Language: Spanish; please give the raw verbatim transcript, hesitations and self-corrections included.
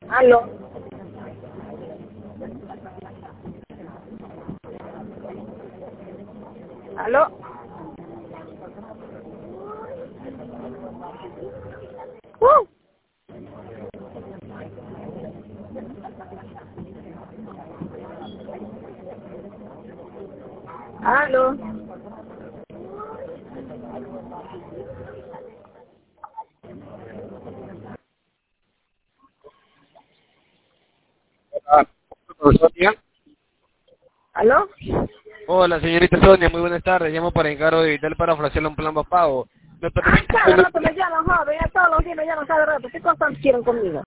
Aló. Aló. Uh. Aló. Ah, Sonia. ¿Aló? Hola, señorita Sonia, muy buenas tardes. Llamo para encargo de Vital para ofrecerle un plan pago. ¿Me Ah, permite? cada rato me llaman, joven, ya todos los días me llaman cada rato. ¿Qué cosas quieren conmigo?